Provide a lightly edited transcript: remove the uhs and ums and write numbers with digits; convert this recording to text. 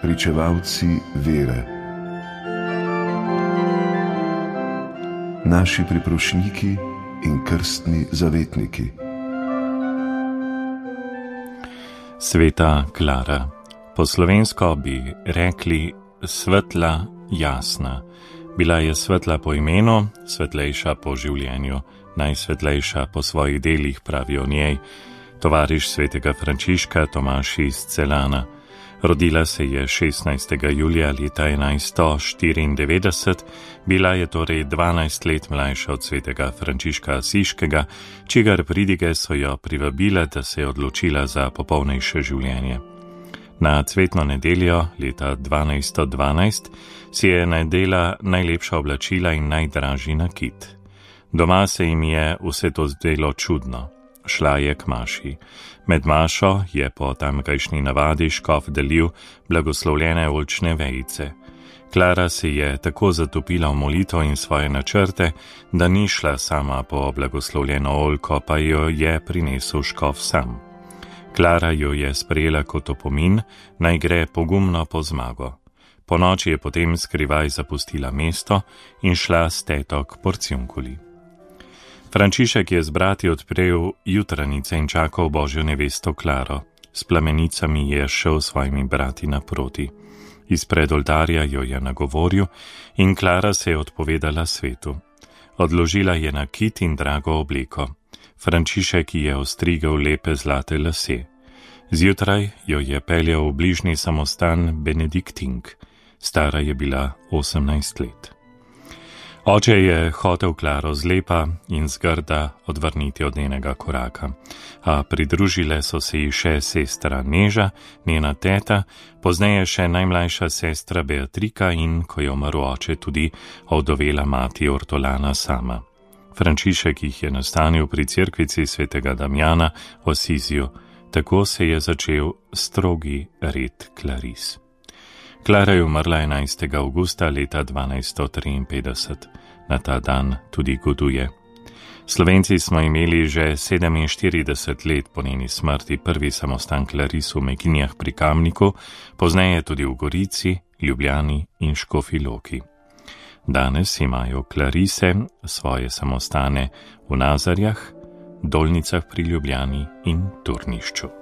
pričevalci vere, naši priprošniki in krstni zavetniki. Sveta Klara. Po slovensko bi rekli svetla, jasna. Bila je svetla po imenu, svetlejša po življenju, najsvetlejša po svojih delih, pravi o njej tovariš svetega Frančiška Tomaž iz Celana. Rodila se je 16. julija leta 1194, bila je torej 12 let mlajša od svetega Frančiška Asiškega, čigar pridige so jo privabile, da se je odločila za popolnejše življenje. Na cvetno nedeljo leta 1212 si je nadela najlepša oblačila in najdražji nakit. Doma se jim je vse to zdelo čudno. Šla je k maši. Med mašo je po tamkajšnji navadi škof delil blagoslovljene oljčne vejice. Klara se je tako zatopila v molitev in svoje načrte, da ni šla sama po blagoslovljeno oljko, pa jo je prinesel škof sam. Klara jo je sprejela kot opomin, naj gre pogumno po zmago. Po noči je potem skrivaj zapustila mesto in šla s teto k Porciunkuli. Frančišek je z brati odprl jutranice in čakal Božjo nevesto Klaro. S plamenicami je šel svojimi brati naproti. Izpred oltarja jo je nagovoril in Klara se je odpovedala svetu. Odložila je nakit in drago obleko. Frančišek ji je ostrigel lepe zlate lase. Zjutraj jo je peljal v bližnji samostan Benediktink. Stara je bila 18 let. Oče je hotel Klaro zlepa in zgrda odvrniti od njenega koraka, a pridružile so se ji še sestra Neža, njena teta, pozneje še najmlajša sestra Beatrika in, ko je umrl oče, tudi ovdovela mati Ortolana sama. Frančišek jih je nastanil pri cerkvici svetega Damjana v Asiziju, tako se je začel strogi red Klaris. Klara je umrla 11. avgusta leta 1253. Na ta dan tudi goduje. Slovenci smo imeli že 47 let po njeni smrti prvi samostan Klaris v Meginjah pri Kamniku, pozneje tudi v Gorici, Ljubljani in Škofji Loki. Danes imajo Klarise svoje samostane v Nazarjah, Dolnicah pri Ljubljani in Turnišču.